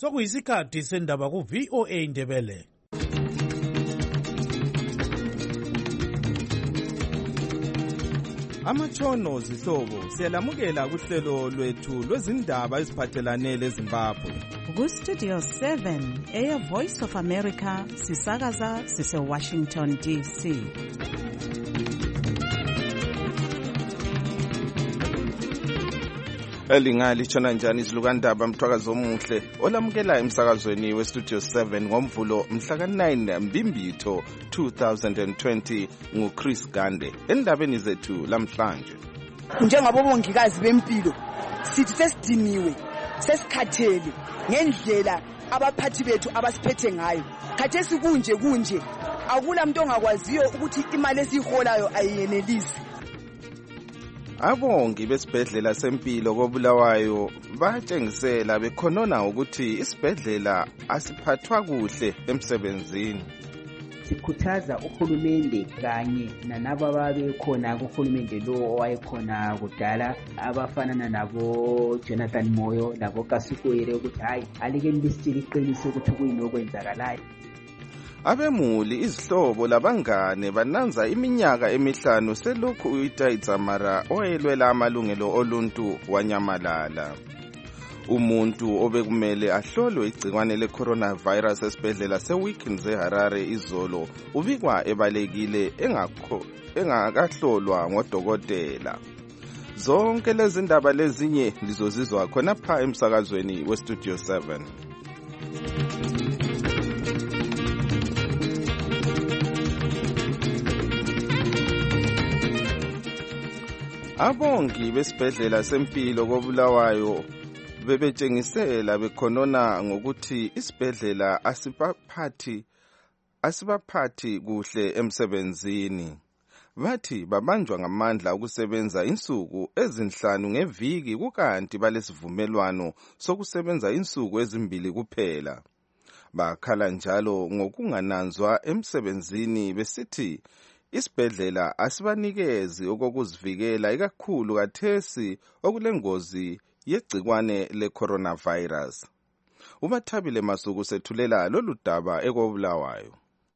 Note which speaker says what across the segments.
Speaker 1: sokuyisikhathi sendaba ku-VOA Indebele.
Speaker 2: Amatshono zihlobo siyalamukela kuhlelo lwethu lwezindaba eziphathelane leZimbabwe.
Speaker 3: Ku-Studio 7 Air Voice of America sisakaza sise-Washington DC.
Speaker 2: Elingalishona njani izilukandaba mthwakazi omuhle olamukela emsakazweni we-Studio 7 ngomvulo mhla ka-9 Mbimbitho 2020 nguChris Gande. Endabeni zethu lamhlanje,
Speaker 4: njengabobongikazi bempilo sithi sesidiniwe, sesikhathele ngendlela abaphathi bethu abasiphethe ngayo. Khathesi kunje akula muntu ongakwaziyo ukuthi imali esiyiholayo ayiyenelisi.
Speaker 2: Abongi besibhedlela sempilo koBulawayo batshengisela bekhonona ukuthi isibhedlela asiphathwa kuhle emsebenzini.
Speaker 5: Sikhuthaza uhulumende kanye nanabo ababekhona kuhulumende lo owayekhona kudala abafanana nabo Jonathan Moyo labo Kasukwere ukuthi hayi alike lisitshela iqiniso ukuthi kuyini okwenzakalayo.
Speaker 2: Abemuli, izihlobo labangane bananza iminyaka emihlanu selokhu uItai Dzamara owayelwela amalungelo oluntu wanyamalala. Umuntu obekumele ahlolwe igcikwane le-coronavirus esibhedlela seWickens eHarare izolo ubikwa ebalekile engakahlolwa ngodokotela. Zonke lezi ndaba lezinye lizozizwa khona pha emsakazweni weStudio 7. Abongi besibhedlela sempilo koBulawayo bebetshengisela bekhonona ngokuthi isibhedlela asibaphathi kuhle emsebenzini. Bathi babanjwa ngamandla ukusebenza insuku ezinhlanu ngeviki kukanti balesivumelwano sokusebenza insuku ezimbili kuphela. Bakhala njalo ngokungananzwa emsebenzini besithi isibhedlela asibanikezi okokuzivikela ikakhulu kathesi okulengozi yegcikwane le-coronavirus. UMathabile Masuku sethulela lolu daba ekoBulawayo.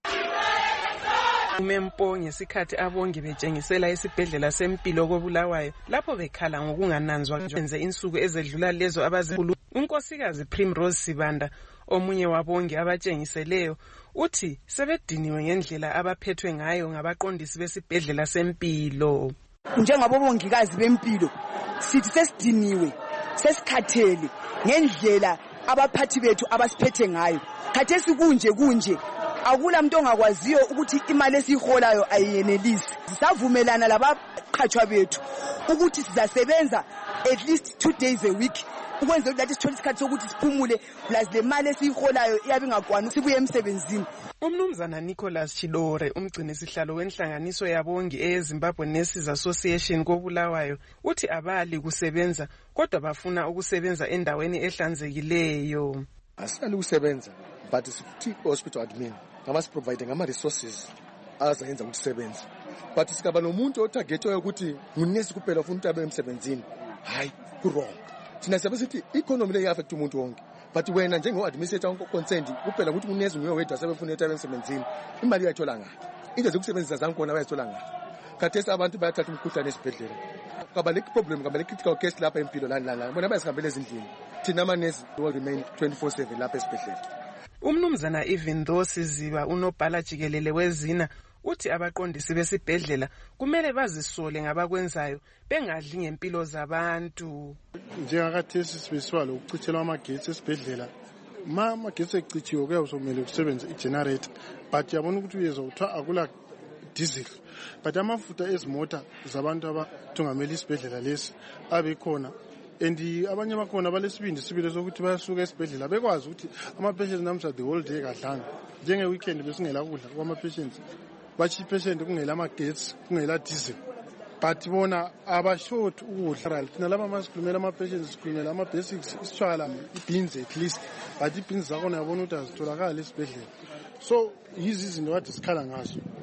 Speaker 6: Umempo ngesikhathi abongi betshengisela isibhedlela sempilo koBulawayo lapho bekhala ngokungananzwa nje insuku ezedlula lezo abazikhulu. Unkosikazi Primrose Sibanda omunye wabongi abatshengiseleyo uthi sebediniwe ngendlela abaphethwe ngayo ngabaqondisi besibhedlela sempilo.
Speaker 4: Njengabobongikazi bempilo sithi sesidiniwe, sesikhathele ngendlela abaphathi bethu abasiphethe ngayo. Khathesi kunje akula muntu ongakwaziyo ukuthi imali esiyiholayo ayiyenelisi. Sisavumelana labaqhatshwa bethu ukuthi sizasebenza at least 2 days a week ukwenzela ukuthi sithole isikhathi sokuthi siphumule plus le mali esiyiholayo iyabe ingakwani sibuye emsebenzini.
Speaker 6: Umnumzana Nicholas Chidore umgcini sihlalo wenhlanganiso yabongi eZimbabwe Nurses Association koBulawayo uthi abali kusebenza kodwa bafuna ukusebenza endaweni ehlanzekileyo.
Speaker 7: Asali kusebenza but sithi hospital admin ngama provide ngama resources azayenza ukusebenza but sikaba nomuntu otargetwe ukuthi ngunesi kuphela ufuna ukuthi abe emsebenzini. Hayi ku wrong. Thina siyabe sithi economy le affect umuntu wonke but wena njengo administrator concerned kuphela ukuthi unesi nguye wedwa sebefuna ukuthi abe emsebenzini imali uyathola ngayo into zokusebenzisa zankona bayathola ngayo. Khathesi abantu bayathatha umkhuhlane esibhedlela kaba le problem kaba le critical case lapha empilo lana bona bayasihambela ezindlini thina amanesi will remain 24/7 lapha esibhedlela.
Speaker 6: Umnumzana even though siziba unobhala jikelele wezina uthi abaqondisi besibhedlela kumele bazisole ngabakwenzayo bengadli ngempilo zabantu.
Speaker 8: Njengakathesi sibesiba lokucithelwa amagetsi esibhedlela amagetsi ecitshiwe kuyawuzomele kusebenza igenerator but yabona ukuthi uyezwa kuthiwa akula diesel but amafutha ezimota zabantu abathungamela isibhedlela lesi abekhona and abanye bakhona balesibindi sibile sokuthi bayasuka esibhedlela bekwazi ukuthi ama-patients namhla the whole day kadlanga njenge-weekend besingela kudla kwama-patients bathi i-patient kungela amagetsi kungela diesel but bona abashort ukudla. Thina laba masikhulumela ama-patients sikhulumela ama-basics isitshwala i-beans at least but i-beans zakhona yabona ukuthi azitholakali esibhedlela so yizi izinto kade sikhala ngazo.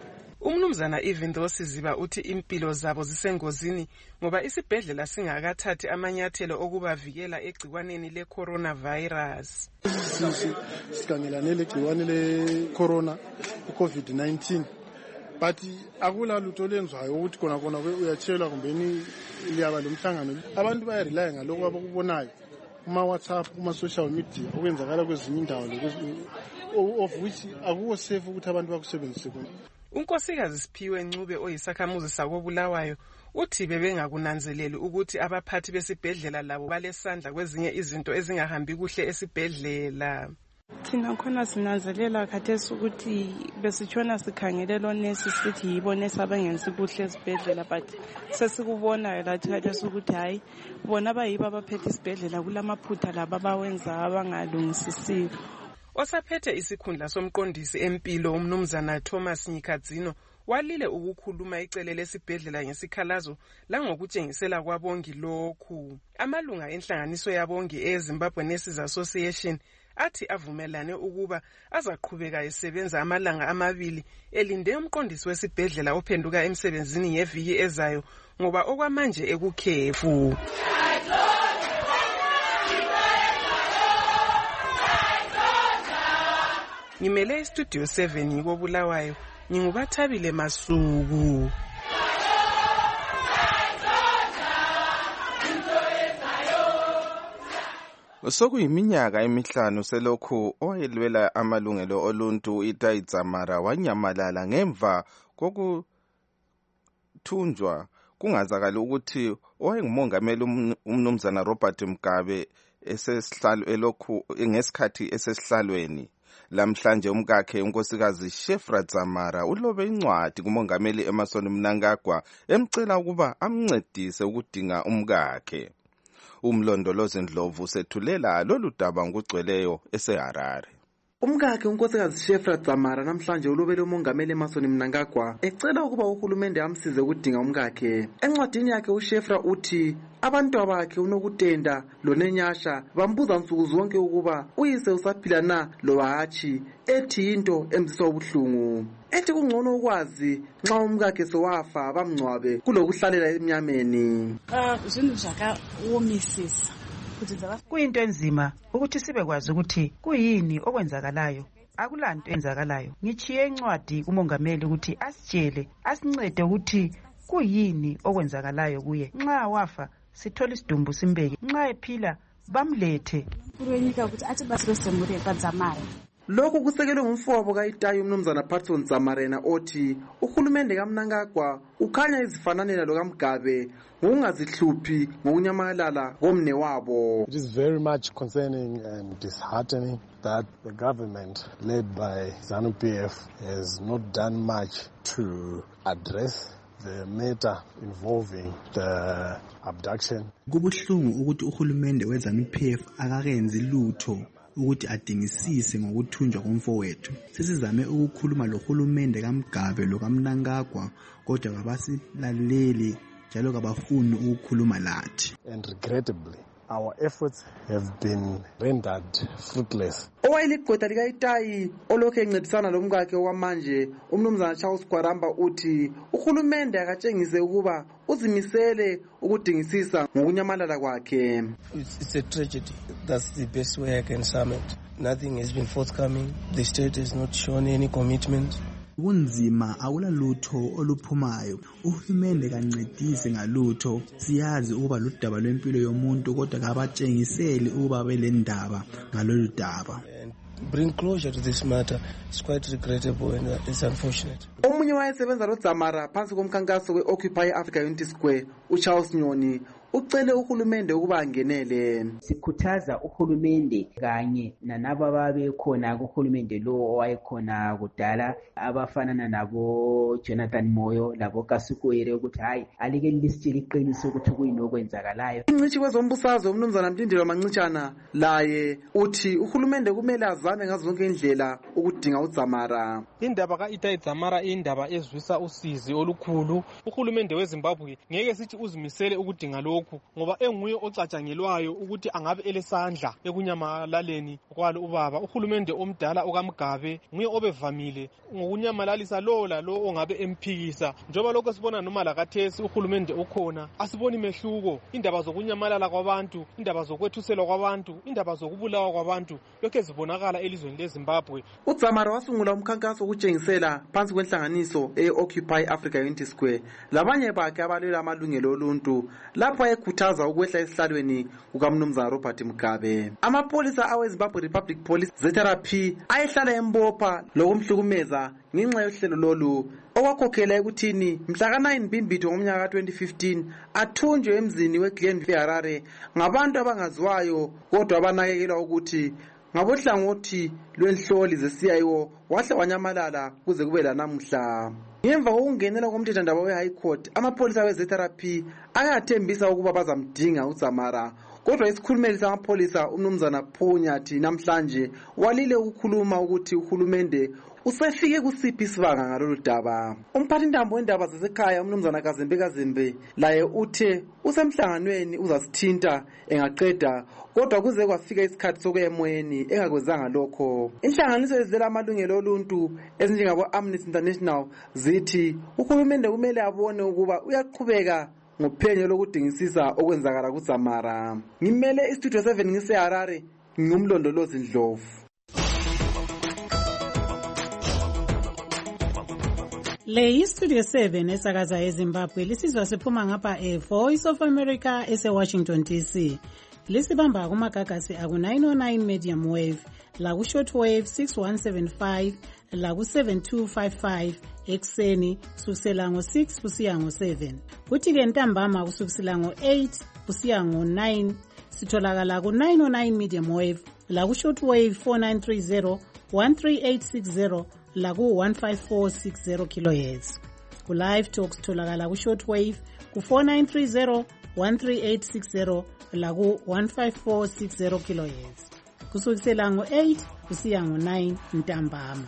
Speaker 6: Umnumzana even though siziba uthi impilo zabo zisengozini ngoba isibhedlela singakathathi amanyathelo okubavikela egcikwaneni le-coronavirus.
Speaker 8: Sikhangelane legciwane le-corona, i-COVID-19. But akula lutho olenzwayo ukuthi kona uyatshelwa kumbeni liyaba lomhlangano. Abantu bayarely ngalokho abakubonayo kuma-WhatsApp, kuma-social media okwenzakala kwezinye indawo of which akuwo safe ukuthi abantu bakusebenzise khona.
Speaker 6: Unkosikazi Siphiwe Ncube oyisakhamuzi sakobulawayo uthi bebengakunanzeleli ukuthi abaphathi besibhedlela labo balesandla kwezinye izinto ezingahambi kuhle esibhedlela.
Speaker 9: Thina khona sinanzelela khathesi ukuthi besitshona sikhangele lo nesi sithi yibo nesi abangenzi kuhle esibhedlela, but sesikubona lathi khathesi ukuthi hayi bona bayibo abaphethe isibhedlela kulamaphutha laba abawenza abangalungisisiyo.
Speaker 6: Osaphethe isikhundla somqondisi empilo umnumzana Thomas Nyikadzino walile ukukhuluma icele lesibhedlela ngesikhalazo langokutshengisela kwabongi lokhu. Amalunga enhlanganiso yabongi eZimbabwe Nurses Association athi avumelane ukuba azaqhubeka esebenza amalanga amabili elinde umqondisi wesibhedlela ophenduka emsebenzini ngeviki ezayo ngoba okwamanje ekukhefu. Ngimele iStudio 7 kobulawayo, ngingubathabile Masuku.
Speaker 2: Sokuyiminyaka emihlanu selokhu owayelwela amalungelo oluntu Itai Dzamara wanyamalala ngemva kokuthunjwa kungazakala ukuthi owayengumongameli umnumzana Robert Mugabe ngesikhathi esesihlalweni. Lamhlanje umkakhe unkosikazi Shefra Dzamara ulobe incwadi kumongameli Emmerson Mnangagwa emcela ukuba amncedise ukudinga umkakhe. Umlondolozi Ndlovu usethulela lolu daba ngokugcweleyo eseHarare.
Speaker 10: Umkakhe unkosikazi Shefra Dzamara namhlanje ulobele umongameli Emmerson Mnangagwa ecela ukuba uhulumende amsize ukudinga umkakhe. Encwadini yakhe uShefra uthi abantu bakhe unokutenda lonenyasha bambuza nsuku zonke ukuba uyise usaphila na loba hatshi, ethi into emziswa ubuhlungu. Ethi kungcono ukwazi nxa umkakhe sowafa bamngcwabe kulokuhlalela emnyameni.
Speaker 3: Zinto zakawomisisa
Speaker 11: kuyinto enzima ukuthi sibekwazi ukuthi kuyini okwenzakalayo. Akulanto enzakalayo. Ngichiye incwadi kumongameli ukuthi asitshele, asincede ukuthi kuyini okwenzakalayo kuye. Nxa wafa sithola isidumbu simbeke, nxa ephila bamlethe.
Speaker 10: Lokhu kusekelwe ngumfowabo kaItayi umnumzana Patson Dzamarena othi uhulumende kaMnangagwa ukhanya izifananela lokaMgabe ngokungazihluphi ngokunyamalala komne wabo.
Speaker 7: It is very much concerning and disheartening that the government led by ZANU-PF has not done much to address the matter involving the abduction.
Speaker 12: Kubuhlungu ukuthi uhulumende weZANU-PF akakenzi lutho ukuthi adingisise ngokuthunjwa komfowethu. Sesizame ukukhuluma lohulumende kaMgabe lokaMnangagwa kodwa kabasilaleli njalo kabafuni ukukhuluma lathi.
Speaker 7: And regrettably our efforts have been rendered fruitless.
Speaker 10: Owayeligqwetha likaItayi olokhu encedisana lomkakhe okwamanje umnumzana Charles Kwaramba uthi uhulumende akatshengise ukuba uzimisele ukudingisisa ngokunyamalala kwakhe.
Speaker 13: It's a tragedy. That's the best way I can sum it. Nothing has been forthcoming. The state has not shown any commitment.
Speaker 12: Kunzima awula lutho oluphumayo. Uhulumende kancedise ngalutho. Siyazi ukuba ludaba lwempilo yomuntu kodwa kabatshengiseli ukuba belendaba ngalolu daba.
Speaker 13: Bring closure to this matter. It's quite regrettable and it's unfortunate.
Speaker 10: Omunye wayesebenza loDzamara phansi komkhankaso we-Occupy Africa Unity Square uCharles Nyoni ucele uhulumende ukuba angenele.
Speaker 5: Sikhuthaza uhulumende kanye nanabo ababekhona kuhulumende lo owayekhona kudala abafanana nabo Jonathan Moyo labo Kasukwere ukuthi hayi alike lisitshela iqiniso ukuthi kuyini okwenzakalayo.
Speaker 10: Ingcishi kwezombusazwe umnumzana Mlindelo Mancitshana laye uthi uhulumende kumele azame ngazo zonke indlela ukudinga uDzamara.
Speaker 14: Indaba kaItayi Dzamara indaba ezwisa usizi olukhulu. Uhulumende weZimbabwe ngeke sithi uzimisele ukudinga lokho lokhu ngoba enguye ocatshangelwayo ukuthi angabe elesandla ekunyamalaleni kwalo ubaba. Uhulumende omdala okaMgabe nguye obevamile ngokunyamalalisa lo lalo ongabe emphikisa. Njoba lokho sibona noma lakathesi uhulumende ukhona, asiboni mehluko. Indaba zokunyamalala kwabantu, indaba zokwethuselwa kwabantu, indaba zokubulawa kwabantu lokho zibonakala elizweni leZimbabwe.
Speaker 10: uDzamara wasungula umkhankaso wokutshengisela phansi kwenhlanganiso e-Occupy Africa Unity Square labanye bakhe abalwela amalungelo oluntu lapho ayekhuthaza ukwehla esihlalweni kukaMnumzana Robert Mugabe. Amapholisa aweZimbabwe Republic Police ZRP ayehlala embopha lokumhlukumeza ngenxa yohlelo lolu okwakhokhela ekuthini mhla ka-9 Mbimbitho ngomnyaka ka-2015 athunjwe emzini weGlenville eHarare ngabantu abangaziwayo kodwa abanakekelwa ukuthi ngabohlangothi lwenhloli ze-CIO wahle wanyamalala kuze kube lanamuhla. Ngemva kokungenela komthethwandaba we-High Court, amapholisa we-ZRP ayathembisa ukuba bazamdinga uDzamara, kodwa isikhulumeli samapholisa uMnumzana Phunyathi namhlanje walile ukukhuluma ukuthi uhulumende usefike kusiphi isibanga ngalolu daba. Umphathintambo wendaba zasekhaya uMnumzana Kazembe laye uthe usemhlanganweni uzasithinta engaqeda kodwa kuze kwafika isikhathi sokuya emoyeni engakwezanga lokho. Inhlanganiso ezizela amalungelo oluntu ezinjengabo Amnesty International zithi uhulumende kumele abone ukuba uyaqhubeka ngophenyo lokudingisisa okwenzakala kuDzamara. Ngimele iStudio 7 ngiseHarare, ngumlondolozi Ndlovu.
Speaker 15: Le iStudio 7 esakaza eZimbabwe lisizwa siphuma ngapha eVoice of America eseWashington DC. Lisibamba kumagagasi aku 909 medium wave, la ku shortwave 6175, la ku 7255 ekseni kusukela ngo6 kusiya ngo7. Kuthi ke ntambama kusukela ngo8 kusiya ngo9 sitholakala ku 909 medium wave, la ku shortwave 4930 13860 la ku 15460 kHz. Ku live talks tholakala ku shortwave ku 4930 13860 la ku 15460 kHz. Kusukela ngo8 kusiya ngo9 ntambama.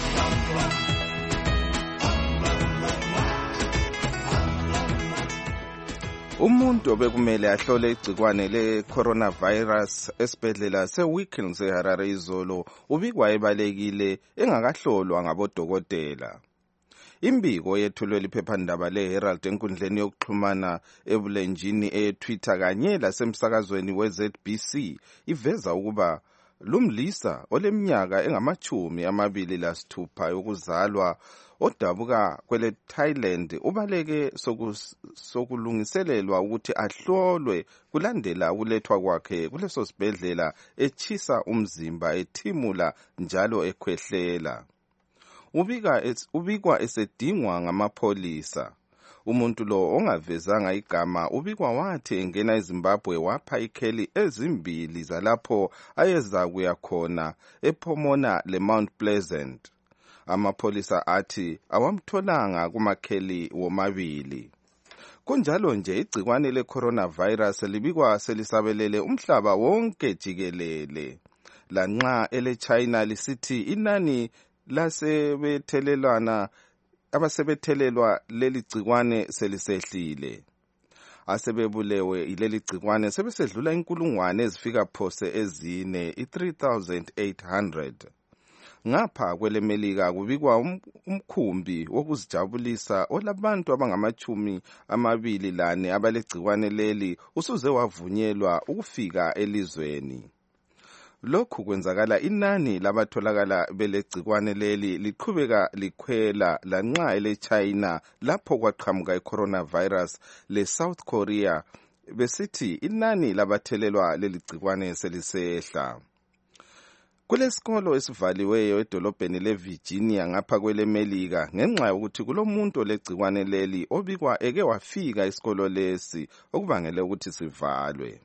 Speaker 2: Umuntu obekumele ahlole igcikwane le-coronavirus esibhedlela se-Wickens eHarare izolo ubikwa ebalekile engakahlolwa ngabodokotela. Imbiko yethulwe liphephandaba le-Herald enkundleni yokuxhumana ebulenjini e-Twitter kanye lasemsakazweni we-ZBC iveza ukuba lumlisa oleminyaka engama-26 yokuzalwa odabuka kwele Thailand ubaleke sokulungiselelwa ukuthi ahlolwe kulandela ukulethwa kwakhe kuleso sibhedlela etshisa umzimba ethimula njalo ekhwehlela. Ubikwa esedingwa ngamapholisa. Umuntu lo ongavezanga igama ubikwa wathi engena eZimbabwe wapha ikheli ezimbili zalapho ayeza kuya khona ePomona leMount Pleasant. Amapholisa athi awamtholanga kumakheli womabili. Kunjalo nje igcikwane le-coronavirus libikwa selisabelele umhlaba wonke jikelele. Lanxa ele-China lisithi inani abasebethelelwa leli gcikwane selisehlile. Asebebulewe ileli gcikwane sebesedlula inkulungwane ezifika phose ezine, 3,800. Ngapha kwelemelika kubikwa umkhumbi wokuzijabulisa olabantu abangama-24 abalegcikwane leli usuze wavunyelwa ukufika elizweni. Lokhu kwenzakala inani labatholakala belegcikwane leli liqhubeka likhwela lanxa ele-China lapho kwaqhamuka i-coronavirus le-South Korea besithi inani labathelelwa leli gcikwane selisehla. Kulesikolo esivaliweyo edolobheni leVirginia ngapha kwelemelika ngenxa yokuthi kulomuntu olegcikwane leli obikwa eke wafika isikolo lesi okubangele ukuthi sivalwe.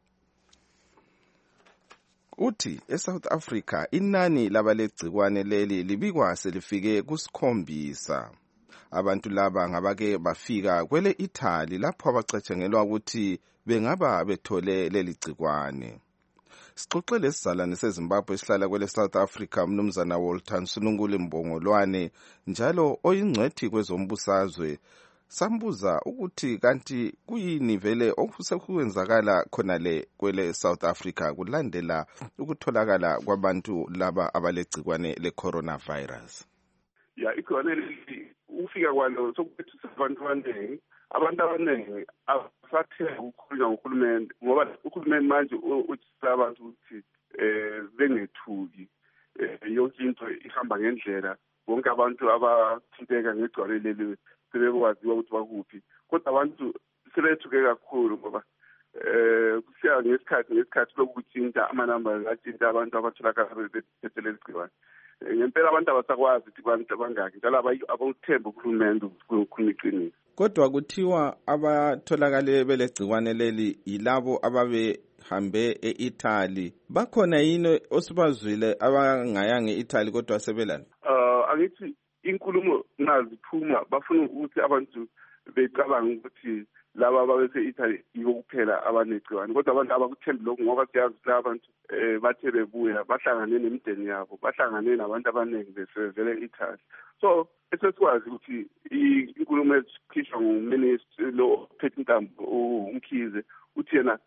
Speaker 2: Uthi eSouth Africa inani labalegcikwane leli libikwa selifike ku7. Abantu laba ngabake bafika kwele Italy lapho abacatshangelwa ukuthi bengaba bethole leli gcikwane. Sixoxe lesizalwane seZimbabwe esihlala kwele South Africa uMnumzana Walter Nsununkulu Mbongolwane njalo oyingcwethi kwezombusazwe sambuza ukuthi kanti kuyini vele okusekwenzakala khona le kwele South Africa kulandela ukutholakala kwabantu laba abalegcikwane le-coronavirus.
Speaker 16: Ya igciwane ufika kwalo sokuthi abantu abaningi abasathemba ukukhulunywa ngohulumende ngoba uhulumende manje utshela abantu ukuthi bengethuki yonke into ihamba ngendlela bonke abantu abathinteka ngegciwane leli sebekwaziwa ukuthi bakuphi kodwa abantu sebethuke kakhulu ngoba kusiya ngesikhathi lokutshintsha amanamba atshintsha abantu abatholakala bephethe leli gciwane. Ngempela abantu abasakwazi ukuthi abantu abangaki njalo abawuthemba uhulumende ukukhuluma iqiniso.
Speaker 2: Kodwa kuthiwa abatholakale belegciwane leli yilabo ababehambe e-Italy. Bakhona yini osibazwile abangayanga e-Italy kodwa sebelana?
Speaker 16: Angithi inkulumo naziphuma bafuna ukuthi abantu becabanga ukuthi laba abase-Italy yibo kuphela abanegciwane kodwa abantu abakuthembi lokhu ngoba siyazi ukuthi abantu bathe bebuya bahlangane nemindeni yabo bahlangane nabantu abaningi besevele e-Italy. So esesikwazi ukuthi inkulumo ezikhishwa nguminister lo ophethe intambo uMkhize uthi yena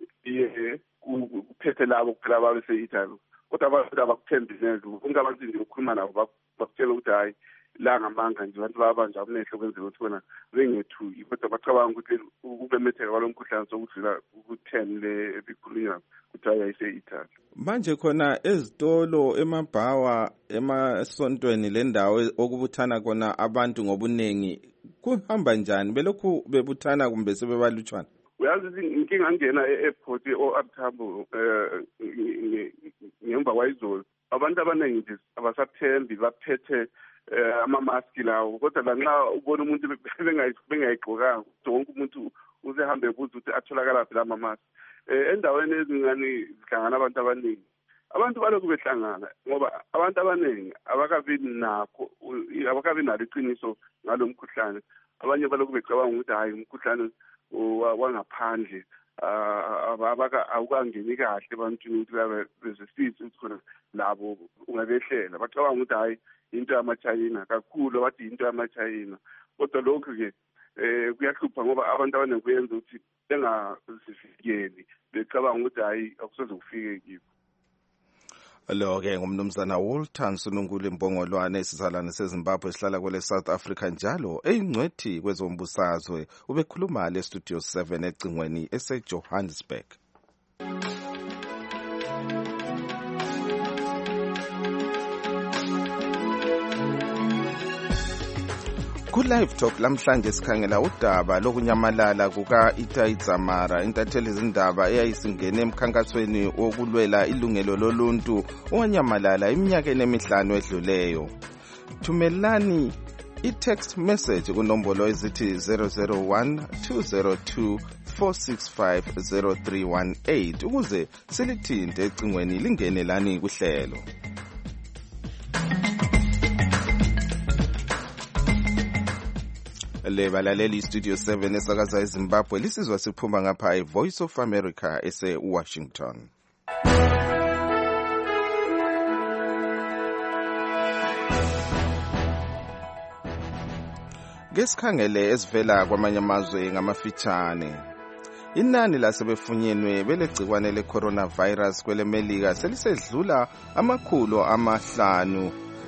Speaker 16: kuphethe labo kuphela abase-Italy kodwa abantu abakuthembi neze bonke abantu nje ukukhuluma nabo bakutshela ukuthi hayi la ngamanga nje abantu babanja amehlo kwenzela ukuthi bona bengethuki kodwa bacabanga ukuthi ukubemetheka kwalo mkhuhlane sokudlula ku-10 le ebikhulunywa ukuthi ayise-Italy.
Speaker 2: Manje khona ezitolo emabhawa emasontweni lendawo okubuthana khona abantu ngobunengi kuhamba njani belokhu bebuthana kumbe sebebalutshwana?
Speaker 16: Uyazi inkinga ngena e-airport o-Abtambo ngemva kwayizolo abantu abaningi nje abasathembi baphethe amamaski lawo kodwa lanxa ubona umuntu bengayigqokanga wonke umuntu usehambe ebuza ukuthi atholakala phi la mamaski. Endaweni ezingani zihlangana abantu abaningi abantu balokhu behlangana ngoba abantu abaningi abakabi nalo iqiniso ngalo mkhuhlane. Abanye balokhu becabanga ukuthi hayi umkhuhlane wangaphandle awukangeni kahle ebantwini ukuthi bezesisi ukuthi khona labo ungabehlela bacabanga ukuthi hayi into yama-China kakhulu bathi into yama-China kodwa lokhu-ke kuyahlupha ngoba abantu abaningi kuyenza ukuthi bengazivikeli becabanga ukuthi hayi akusoze kufike kibo.
Speaker 2: Lo-ke ngumnumzana Walter Nsunungulu Mbongolwane esizalwane seZimbabwe esihlala kwele South Africa njalo eyingcwethi kwezombusazwe ubekhuluma le Studio 7 egcingweni ese-Johannesburg. Ku-Live Talk lamhlanje sikhangela udaba lokunyamalala kuka-Itai Dzamara, intatheli zindaba eyayisingene emkhankasweni wokulwela ilungelo loluntu owanyamalala iminyakeni emihlanu edluleyo. Thumelani i-text message kunombolo ezithi 001-202-465-0318 ukuze silithinte ecingweni lingenelani kuhlelo. Le balaleli Studio 7 esakaza eZimbabwe lisizwa siphuma ngapha eVoice of America ese-Washington. Ngesikhangele esivela kwamanye amazwe ngamafitshane. Inani lasebefunyenwe belegcikwane le-coronavirus kwele Melika selisedlula 500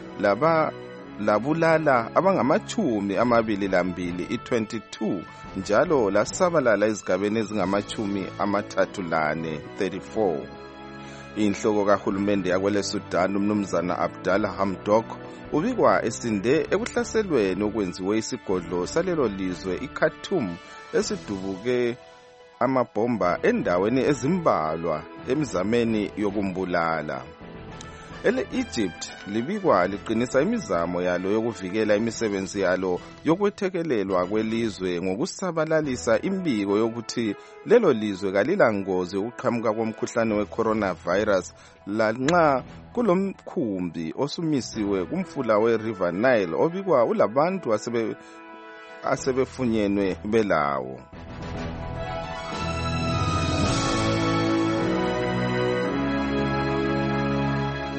Speaker 2: labulala abangama-22 i-22 njalo lasabalala ezigabeni ezingama-34. Inhloko kahulumende yakwele Sudan umnumzana Abdallah Hamdok ubikwa esinde ekuhlaselweni okwenziwe isigodlo salelo lizwe iKhartoum esidubuke amabhomba endaweni ezimbalwa emizameni yokumbulala. Egypt libikwa liqinisa imizamo yalo yokuvikela imisebenzi yalo yokwethekelelwa kwelizwe ngokusabalalisa imbiko yokuthi lelo lizwe kalilangozi ukuqhamuka komkhuhlane we-coronavirus lanxa kulomkhumbi osumisiwe kumfula we-River Nile obikwa ulabantu asebefunyenwe belawo.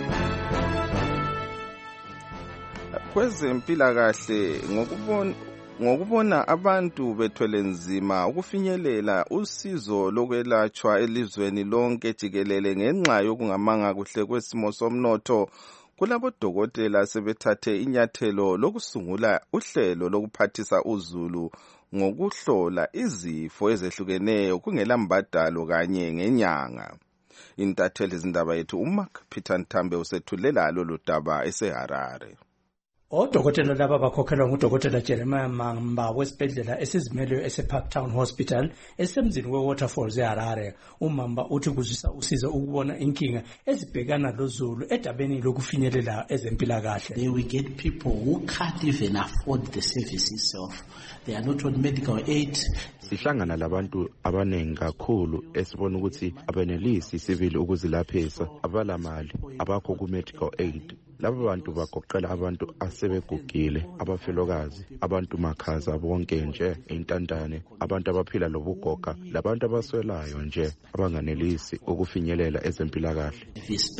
Speaker 2: kwezempilakahle ngokubona abantu bethwele nzima ukufinyelela usizo lokwelatshwa elizweni lonke jikelele ngenxa yokungamanga kuhle kwesimo somnotho. Kulabodokotela sebethathe inyathelo lokusungula uhlelo lokuphathisa uzulu ngokuhlola izifo ezehlukeneyo kungela mbadalo kanye ngenyanga. Intatheli izindaba yethu uMark Peter Ntambe usethulela lolu daba eseHarare.
Speaker 17: Odokotela laba bakhokhelwa ngudokotela Jeremiah Mamba wesibhedlela esizimeleyo ese-Parktown Hospital esemzini we-Waterfalls eHarare. uMamba uthi kuzwisa usizo ukubona inkinga ezibhekana lozulu edabeni lokufinyelela ezempilakahle.
Speaker 18: We get people who can't even afford the service itself. They are not on medical aid.
Speaker 19: Sihlangana labantu abanengi kakhulu esibona ukuthi abenelisi sivile ukuzilaphisa, abalamali, abakho ku-medical aid. Laba bantu bagoqela abantu asebegugile, abafelokazi, abantu makhaza bonke nje, intandane, abantu abaphila lobugoga, labantu abaswelayo nje abanganelisi ukufinyelela ezempilakahle.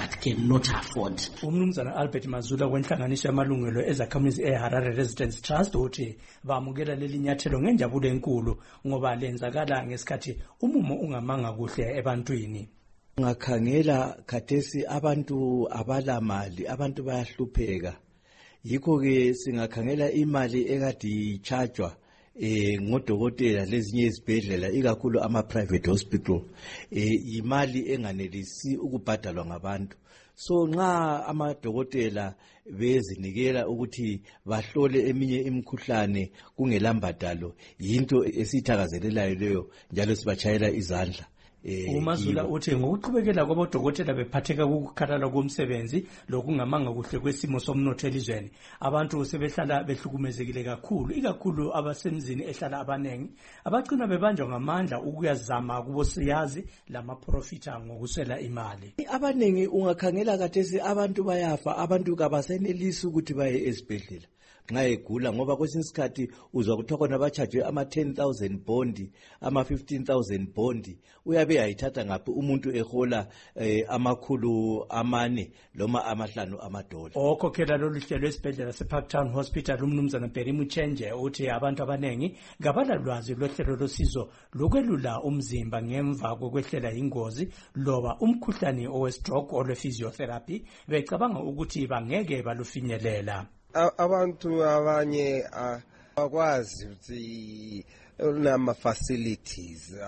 Speaker 17: Umnumzana Albert Mazula wenhlanganiso yamalungelo ezakhamuzi eHarare Residents Trust uthi bamukela leli nyathelo ngenjabulo enkulu ngoba lenzakala ngesikhathi umumo ungamanga kuhle ebantwini.
Speaker 20: Ngakhangela khathesi abantu abalamali, abantu bayahlupheka. Yikho ke singakhangela imali ekade ichargewa ngodokotela lezinye izibhedlela ikakhulu ama-private hospital imali enganelisi ukubhadalwa ngabantu. So nxa amadokotela bezinikela ukuthi bahlole eminye imikhuhlane kungela mbadalo, yinto esithakazelelayo leyo njalo sibatshayela izandla.
Speaker 17: uMazula uthi ngokuqhubekela kwabodokotela bephatheka ukukhalala komsebenzi lokungamanga kuhle kwesimo somnotho elizweni, abantu sebehlala behlukumezekile kakhulu, ikakhulu abasemzini ehlala abanengi abagcina bebanjwa ngamandla ukuyazama kubosiyazi lamaprofita ngokuswela imali.
Speaker 20: Abanengi ungakhangela khathesi abantu bayafa, abantu kabasenelisi ukuthi baye ezibhedlela nxa egula, ngoba kwesinye isikhathi uzwa kuthiwa khona bachajwe ama-10,000 bondi, ama-15,000 bondi, uyabe yayithatha ngaphi umuntu ehola amakhulu amane noma amahlanu amadola.
Speaker 17: Okhokhela lolu hlelo esibhedlela se-Parktown Hospital umnumzana Perry Muchenje uthi abantu abanengi ngabalalwazi lohlelo losizo lokwelula umzimba ngemva kokwehlela ingozi loba umkhuhlane owe-stroke olwe-physiotherapy becabanga ukuthi bangeke balufinyelela.
Speaker 13: Abantu abanye bakwazi ukuthi unama-facilities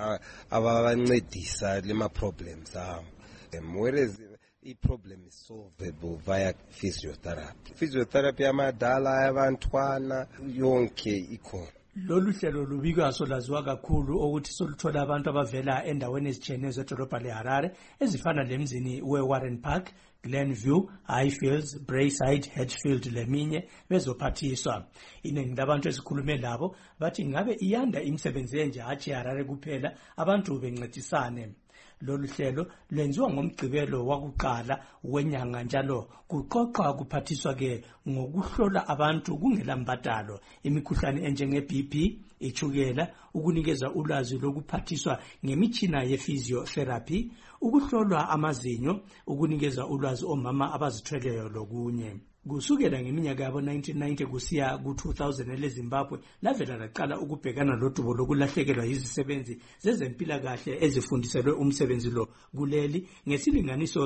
Speaker 13: ababancedisa lema-problems abo, whereas i-problem is solvable via physiotherapy. Physiotherapy yamadala, yabantwana, yonke ikhona.
Speaker 17: Lolu hlelo lubikwa solaziwa kakhulu ukuthi soluthola abantu abavela endaweni ezitshiyeneyo zedolobha leHarare ezifana lemzini we-Warren Park, Glenview, Highfields, Braeside, Hatfield leminye bezophathiswa. Iningi labantu esikhulume labo bathi ngabe iyanda imisebenzi enje hatshi eHarare kuphela, abantu bencedisane. Lolu hlelo lwenziwa ngomgqibelo wakuqala wenyanga njalo kuqoqwa kuphathiswa ke ngokuhlola abantu kungela mbadalo imikhuhlane enjenge-BP, ichukela, ukunikeza ulwazi lokuphathiswa ngemitshina ye-physiotherapy, ukuhlolwa amazinyo, ukunikeza ulwazi omama abazithweleyo lokunye. Kusukela ngeminyaka yabo 1990 kusiya ku-2000 eleZimbabwe lavela laqala ukubhekana lodubo lokulahlekelwa yizisebenzi zezempilakahle ezifundiselwe umsebenzi lo kuleli ngesilinganiso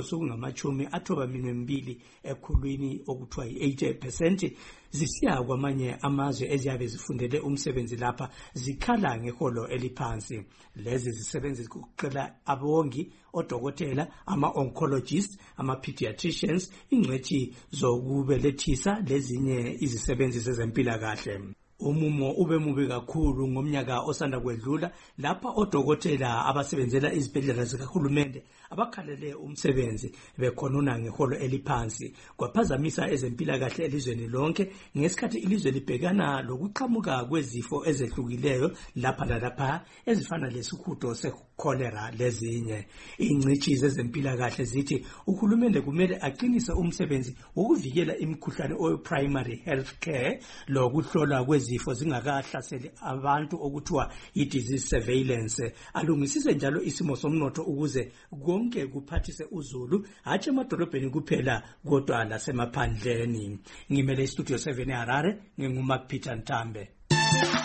Speaker 17: sokungama-92 ekhulwini okuthiwa yi-80% zisiya kwamanye amazwe eziyabe zifundele umsebenzi lapha zikhala ngeholo eliphansi. Lezi zisebenzi kuqela abongi, odokotela, ama-oncologists, ama-pediatricians, ingcwethi zokubelethisa lezinye izisebenzi zezempilakahle. Umumo ube mubi kakhulu ngomnyaka osanda kwedlula lapha odokotela abasebenzela izibhedlela zikahulumende abakhalele umsebenzi bekhonona ngeholo eliphansi kwaphazamisa ezempilakahle elizweni lonke ngesikhathi ilizwe libhekana lokuqhamuka kwezifo ezehlukileyo lapha lalapha ezifana lesihudo sekholera lezinye. Ingcitshi zezempilakahle zithi uhulumende kumele aqinise umsebenzi wokuvikela imikhuhlane owe-primary health care lokuhlola kwezifo zingakahlaseli abantu okuthiwa i-disease surveillance, alungisise njalo isimo somnotho ukuze konke kuphathise uzulu hatshi emadolobheni kuphela kodwa lasemaphandleni. Ngimele istudio 7 eHarare, nginguMark Peter Ntambe.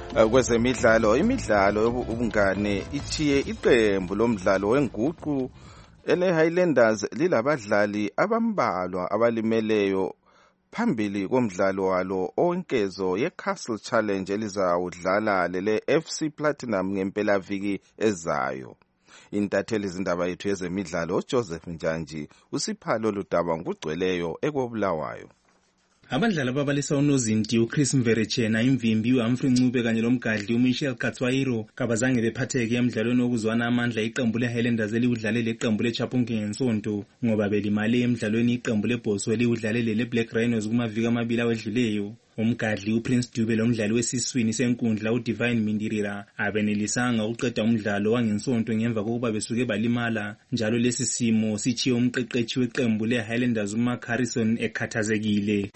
Speaker 2: Kwezemidlalo, imidlalo yobungane ichiye iqembu lomdlalo wenguqu ele-Highlanders lilabadlali abambalwa abalimeleyo phambili komdlalo walo onkezo ye-Castle Challenge elizawudlala lele FC Platinum ngempelaviki ezayo. Intatheli izindaba yethu yezemidlalo Joseph Njanji usiphalo ludaba ngugcweleyo ekobulawayo.
Speaker 21: Abadlali ababalisa unozinti uChris Mverechena, imvimbi uHumphrey Ncube kanye lomgadli uMichelle Katswairo kabazange bephatheke emidlalweni wokuzwana amandla iqembu leHighlanders eliwudlalele iqembu leChapungu ngesonto ngoba belimale emidlalweni iqembu leBoswe eliwudlalele leBlack Rhinos kumaviki amabili awedluleyo. Umgadli uPrince Dube lomdlali wesiswini senkundla uDivine Mindirira abenelisanga ukuqeda umdlalo wangensonto ngemva kokuba besuke balimala, njalo lesi simo sichiye umqeqeshi weqembu leHighlanders uMark Harrison ekhathazekile.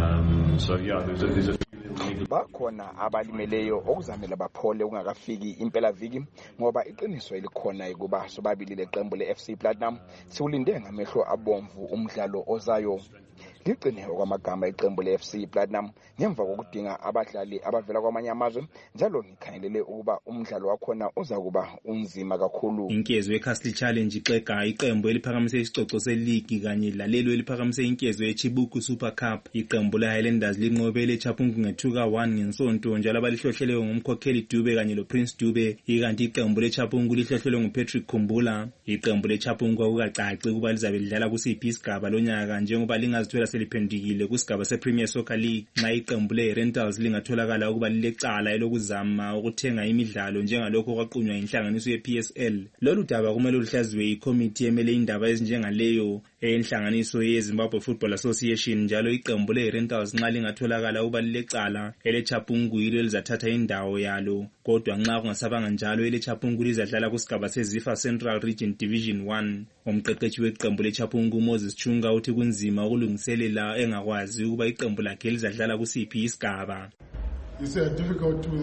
Speaker 22: Bakhona abalimeleyo okuzamela baphole ungakafiki impelaviki ngoba iqiniso elikhona ukuba sobabili leqembu leFC Platinum siwulinde ngamehlo abomvu umdlalo ozayo. Liqine okwamagama iqembu leFC Platinum ngemva kokudinga abadlali abavela kwamanye amazwe, njalo ngikhangelele ukuba umdlalo wakhona uza kuba unzima kakhulu.
Speaker 21: Inkezo yeCastle Challenge ixega iqembu eliphakamise isicoco seligi kanye lalelo eliphakamise inkezo yeChibuku Super Cup. Iqembu leHighlanders linqobele eChapungu nge2-1 ngensonto, njalo abalihlohleleyo ngumkhokheli Dube kanye loPrince Dube, ikanti iqembu leChapungu lihlohlelwe nguPatrick Khumbula. Iqembu leChapungu akukacaci ukuba lizabe lidlala kusiphi isigaba lonyaka njengoba lingazithola seliphendukile kusigaba sePremier Soccer League. Nxa iqembu leRentals lingatholakala ukuba lilecala elokuzama ukuthenga imidlalo njengalokho kwaqunywa inhlanganiso yePSL. Lolu daba kumele luhlazwe ikomiti emele indaba ezinjengaleyo enhlanganiso yeZimbabwe Football Association, njalo iqembu leRentals nxa lingatholakala ukuba lilecala eleChapungu yilo elizathatha indawo yalo, kodwa nxa kungasabanga njalo eleChapungu lizadlala kusigaba seZifa Central Region Division 1. Umqeqeshi weqembu leChapungu Moses Chunga uthi kunzima ukulungiselela engakwazi ukuba iqembu lakhe lizadlala kusiphi isigaba.
Speaker 8: It's difficult to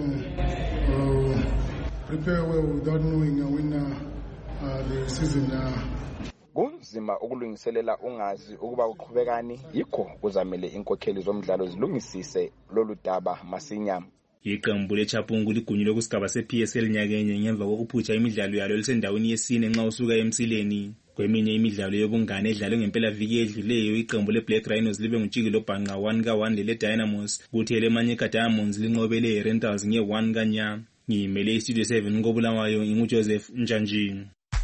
Speaker 8: prepare well without knowing when the season
Speaker 22: kunzima ukulungiselela ungazi ukuba uqhubekani, yikho kuzamele inkokheli zomdlalo zilungisise lolu daba masinya.
Speaker 21: Iqembu leChapungu ligunyule kusigaba sePSL nyakenye ngemva kokuphutsha imidlalo yalo elisendaweni yesine nxa usuka emsileni. Kweminye imidlalo yobungane edlalwe ngempelaviki edluleyo, iqembu leBlack Rhinos libe ngutshikilo bhanqa 1-1 lele Dynamos, kuthi eleManyika Diamonds linqobele iRentals nge1 kanya. Ngimele iStudio 7 kobulawayo nginguJoseph Njanji.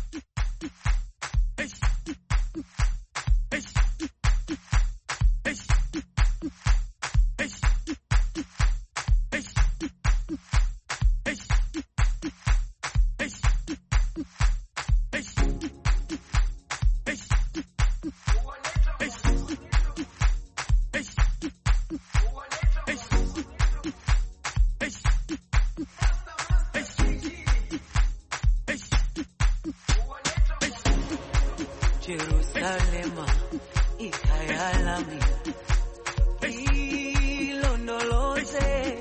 Speaker 23: Jerusalema ikhaya lami ilondoloze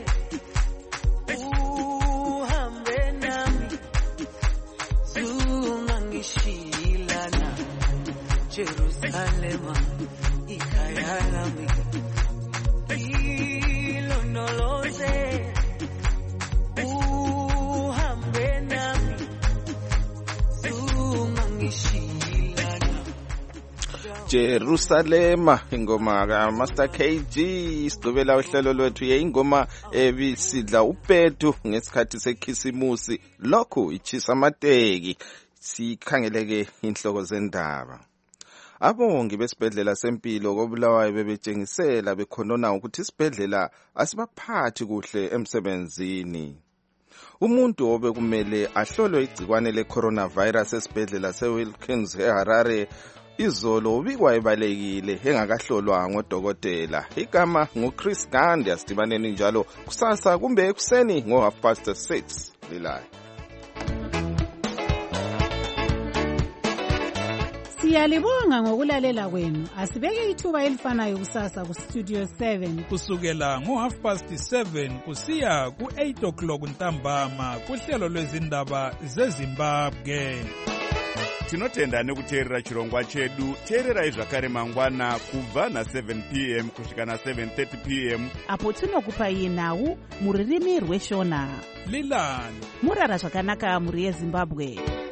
Speaker 23: uhambe nami zungangishilana. Jerusalema ikhaya lami ilondoloze uhambe nami zungangishilana.
Speaker 2: Jerusalema, ingoma ka Master KG. Sigqibela uhlelo lwethu yeingoma ebisidla upetu ngesikhathi sekhisimusi, lokhu ichisa amateki. Sikhangeleke inhloko zendaba. Abongi besibhedlela sempilo kobulawayo bebetshengisela bekhonona ukuthi isibhedlela asibaphathi kuhle emsebenzini. Umuntu obekumele ahlolwe igcikwane leCoronavirus esibhedlela seWilkins eHarare izolo ubikwa ebalekile engakahlolwa ngodokotela. Igama nguChris Gandhi. Asidibaneni njalo kusasa kumbe ekuseni ngo6:30 lilayo.
Speaker 15: Siyalibonga ngokulalela kwenu. Asibeke ithuba elifanayo kusasa kuStudio 7
Speaker 1: kusukela ngo7:30 kusiya ku8 o'clock ntambama kuhlelo lwezindaba zeZimbabwe.
Speaker 4: tinotenda nekuteerera chirongwa chedu. Teererai zvakare mangwana kubva na7 p.m. kusvika na7:30 p.m.
Speaker 6: apo tinokupai nhau muririmi rweshona.
Speaker 1: Lilani
Speaker 6: murara zvakanaka muri yeZimbabwe.